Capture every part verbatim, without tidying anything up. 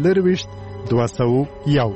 درویشت دوه سوه یو.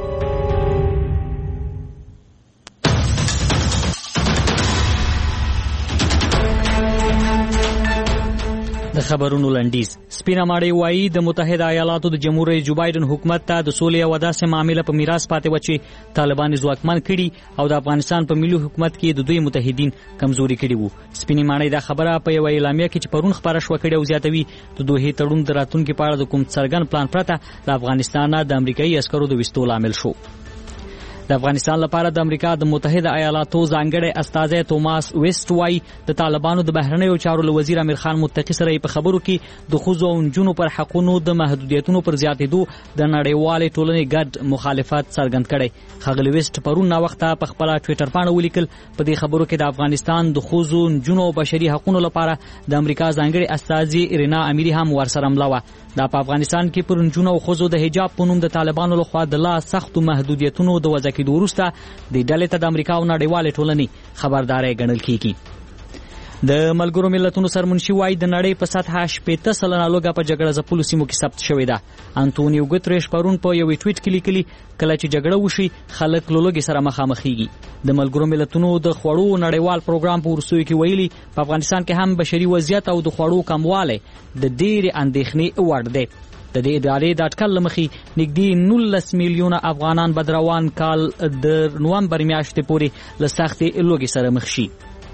د خبرونو لنډیز. سپینه ماړی وایي د متحده ایالاتو د جمهور رئیس جو بایدن حکومت ته د سولې او داسې معامله په میراث پاتې و چې طالبان ځواکمن کړي او د افغانستان په ملي حکومت کې د دوی متحدین کمزوري کړي وو. سپینه ماړی دا خبره په یو اعلامیه کې چې پرون خبره شو کړي او زیاتوي د دوه تړون د راتلونکو په اړه د کوم څرګند پلان پرته د افغانستان د امریکایي عسکرو د وستو لامل شو. د افغانستان لپاره د امریکا د متحده ایالاتو ځانګړی استازی توماس ویسټ وايي د طالبانو د بهرنیو چارو له وزیر امیر خان متقی سره په خبرو کې د ښځو او نجونو پر حقونو د محدودیتونو پر زیاتېدو د نړیوالې ټولنې ګډ مخالفت څرګند کړی. ښاغلي ویسټ پرون ناوخته په خپله ټویټر پاڼه ولیکل په دې خبرو کې د افغانستان د ښځو نجونو او بشري حقونو لپاره د امریکا ځانګړي استازي رینا امیري هم ورسره مله وه. دا په افغانستان کې پر نجونو او ښځو د حجاب په نوم د طالبانو لخوا د لا سختو محدودیتونو د وضع کېدو وروسته د ډلې ته د امریکا او نړیوالې ټولنې خبرداری ګڼل کیږي. د ملګرو ملتونو سرمنشي وايي د نړۍ په سطحه شپېته سلنه لوږه په جګړه ځپلو سیمو کې ثبت شوې ده. انټونیو ګوتریش پرون په یو ټویټ کې لیکلي کله چې جګړه وشي خلک له لوږې سره مخامخېږي. د ملګرو ملتونو د خوړو نړیوال پروګرام په وروستیو کې ویلي په افغانستان کې هم بشري وضعیت او د خوړو کموالی د ډېرې اندېښنې وړ دی. د دې ادارې د اټکل له مخې نږدې نولس میلیونه افغانان به د روان کال د نومبر میاشتې پورې له سختې لوږې سره مخ شي.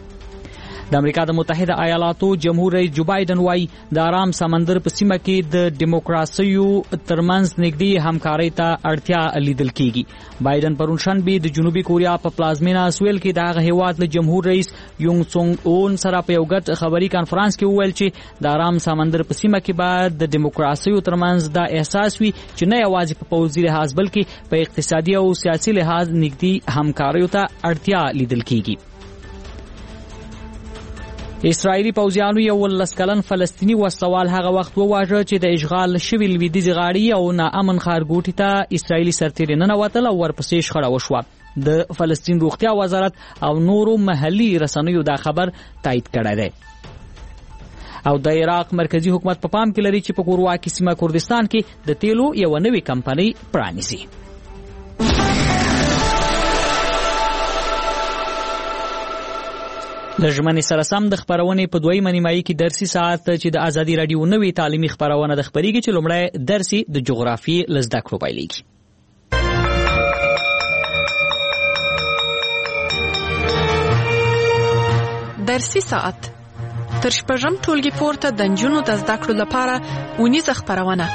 د امریکا د متحده ایالاتو جمهور رئیس جو بایدن وايي د آرام سمندر په سیمه کې د دیموکراسیو ترمنځ نږدې همکارۍ ته اړتیا لیدل کیږي. بایدن پرون شنبه د جنوبي کوریا په پلازمینه سویل کې د هغه هیواد له جمهور رئیس یونګ سونګ اون سره په یو ګډ خبري کانفرنس کې وویل چې د آرام سمندر په سیمه کې بعد د دیموکراسیو ترمنځ دا احساس وي چې نه یوازې په پوځي لحاظ بلکې په اقتصادي او سیاسي لحاظ نږدې همکاریو ته اړتیا لیدل کیږي. اسرائیلي پوځیانو یو ولس کلن فلسطینی وسوال هغه وخت وواژه چې د اشغال شوي لویدیځې غاړې او ناامن ښارګوټي ته اسرائیلي سرتیري ننوتل او ورپسې شخړه وشوه. د فلسطین روغتیا وزارت او نورو محلي رسنیو دا خبر تایید کړی دی. او د عراق مرکزی حکومت په پام کې لري چې په کورواکي سیمه کردستان کې د تیلو یو نوې کمپنۍ پرانیزي. د ژمنې سره سم د خبرونې په دویمه نیمایي کې درسي ساعت چې د ازادي رادیو نوې تعلیمي خبرونه د خبرېږي چې لومړی درسي د جغرافیې له زده کړو پیلېږي. درسي ساعت تر شپږم ټولګي پورته د نجونو د زده کړو لپاره اونیزه خبرونه.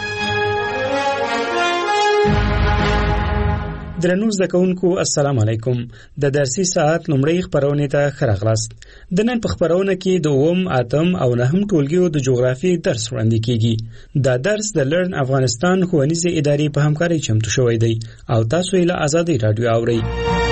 درنو زده کوونکو السلام علیکم. د درسي ساعت لومړی خبرونه ته ښه راغلاست. د نن په خبرونه کې د اووم، اتم او نهم ټولګیو د جغرافیې درس وړاندې کیږي. دا درس د لرن افغانستان ښوونیزې ادارې په همکارۍ چمتو شوی دی او تاسو یې له ازادي رادیو اورئ.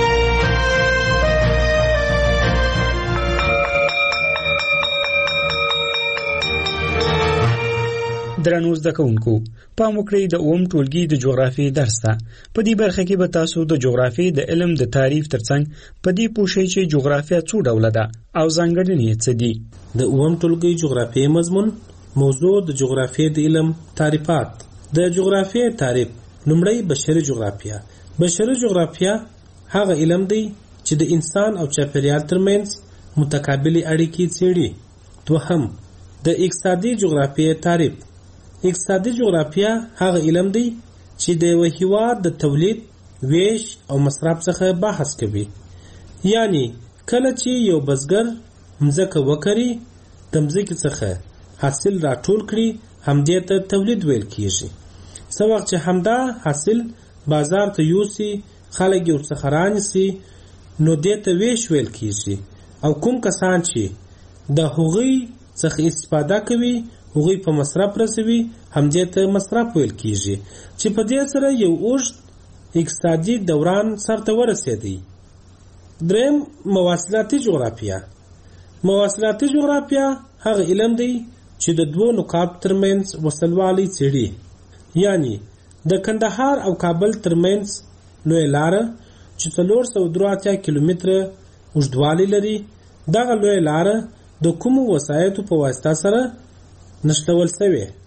درنو زده کوونکو پام وکړئ د اووم ټولګي د جغرافیې درس ته. په دې برخه کې به تاسو د جغرافیې د علم د تعریف ترڅنګ په دې پوه شئ چې جغرافیه څو ډوله ده او ځانګړنې یې څه دي. د اووم ټولګي جغرافیې مضمون موضوع د جغرافیې د علم تعریفات. د جغرافیې تعریف لومړی بشري جغرافیه. بشري جغرافیه هغه علم دی چې د انسان او چاپیریال ترمنځ متقابلې اړیکې څېړي. دوهم د اقتصادي جغرافیې تعریف. اقتصادي جغرافیه هغه علم دی چې د یو هیواد د تولید، ویش او مصرف څخه بحث کوي. یعنی کله چې یو بزګر مځکه وکري د مځکې څخه حاصل راټول کړي همدې ته تولید ویل کیږي. څه وخت چې همدا حاصل بازار ته یوسي خلک یې ورڅخه رانیسي نو دې ته ویش ویل کیږي. او کوم کسان چې د هغوی څخه استفاده کوي هغوی په مصرف رسوي همدې ته مصرف ویل کیږي چې په دې سره یو اوږد اقتصادي دوران سرته ورسېدی. دریم مواصلاتي جغرافیه. مواصلاتي جغرافیه هغه علم دی چې د دوو نقاط ترمنځ وصلوالی څېړي. یعنی د کندهار او کابل ترمنځ لویه لاره چې څلور سوه درې اتیا کیلومتره اوږدوالی لري. دغه لویه لاره د کومو وسایطو په واسطه سره نښلول شوې.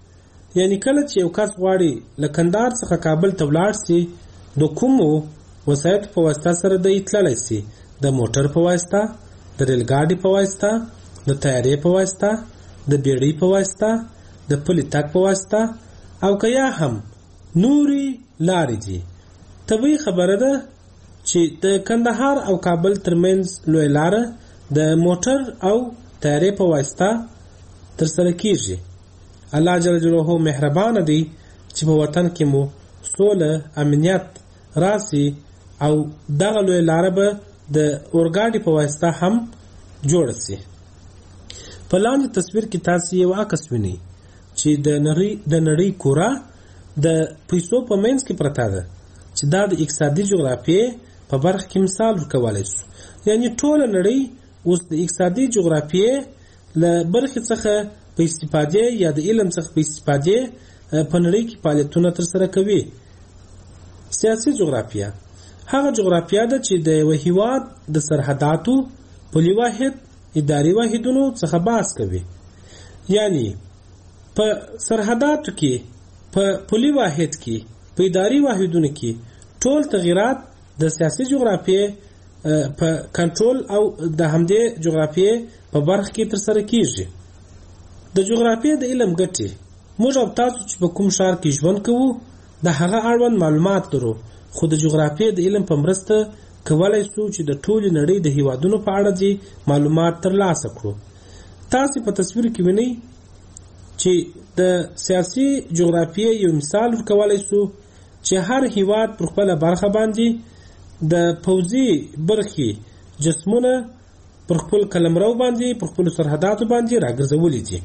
یعنی کله چې یو کس غواړي له کندهار څخه کابل ته ولاړ شي د کومو وسایط په واسطه سره د تللی شي؟ د موټر په واسطه، د ریل ګاډي په واسطه، د طیارې په واسطه، د بیړۍ په واسطه، د پلي تګ په واسطه، او که یا هم نوري لارې دي. طبیعي خبره ده چې د کندهار او کابل ترمنځ لوی لاره د موټر او طیارې په واسطه ترسره کیږي. الله جل جلاله مهربان دی چې په وطن کې مو سوله امنیت راسي او دغه لوی لاره به د اورګاډي په واسطه هم جوړ شي. په لاندې تصویر کې تاسو یو عکس وینئ چې د نړۍ د نړۍ کورا د پیسو په منځ کې پرته ده چې دا د اقتصادي جغرافیې په برخه کې مثال ورکولای شو. یعنی ټول نړۍ اوس د اقتصادي جغرافیې له برخې څخه په استفادې یا د علم څخه په استفادې په نړۍ کې فعالیتونه ترسره کوي. سیاسي جغرافیه هغه جغرافیه ده چې د یو هیواد د سرحداتو پولي واحد اداري واحدونو څخه بحث کوي. یعنی په سرحداتو کې، په پولي واحد کې، په اداري واحدونو کې ټول تغیرات د سیاسي جغرافیې په کنټرول او د همدې جغرافیې په برخه کې ترسره کیږي. د جغرافیې د علم ګټې موږ او تاسو چې په کوم ښار کې ژوند کوو د هغه اړوند معلومات لرو، خو د جغرافیې د علم په مرسته کولای شو چې د ټولې نړۍ د هیوادونو په اړه دي معلومات ترلاسه کړو. تاسو په تصویر کې وینئ چې د سیاسي جغرافیې یو مثال ورکولای شو چې هر هیواد پر خپله برخه باندې د پوځي برخې جسمونه پر خپل قلمرو باندې پر خپل سرحداتو باندې راګرځولي دي.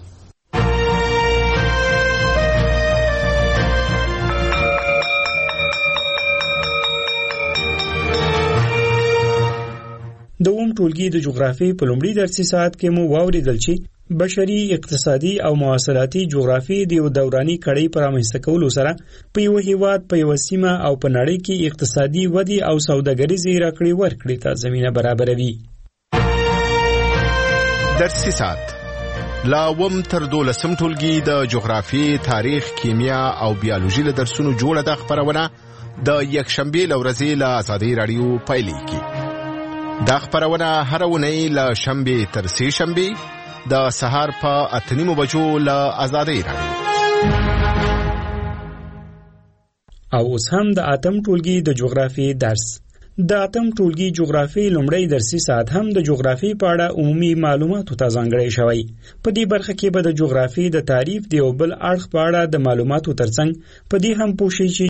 د اوم ټولګي د جغرافیې په لومړي درسي ساعت کې مو واوریدل چې بشري، اقتصادي او مواصلاتي جغرافیې د یو دوراني کړۍ په رامنځته کولو سره په یو هیواد، په یو سیمه او په نړۍ کې اقتصادي ودې او سوداګریزې راکړې ورکړې ته زمینه برابروي. درسي ساعت لا اوم تر دولسم ټولګي د جغرافیې، تاریخ، کیمیا او بیولوژي له درسونو جوړه د خبرونه د یکشنبې له ورځې له آزادۍ راډیو پیلېږي. دا خبرونه هر اونۍ له شنبې تر سې شنبې د سهار په اته نیمو بجو له آزادۍ راډیو. او اوس هم د اتم ټولګي د جغرافیې درس. د اتم ټولګي جغرافیې لومړی درسي ساعت هم د جغرافیې په اړه عمومي معلوماتو ته ځانګړی شوی. په دې برخه کې به د جغرافیې د تعریف د یو بل اړخ په اړه د معلوماتو ترڅنګ په دې هم پوه شئ چې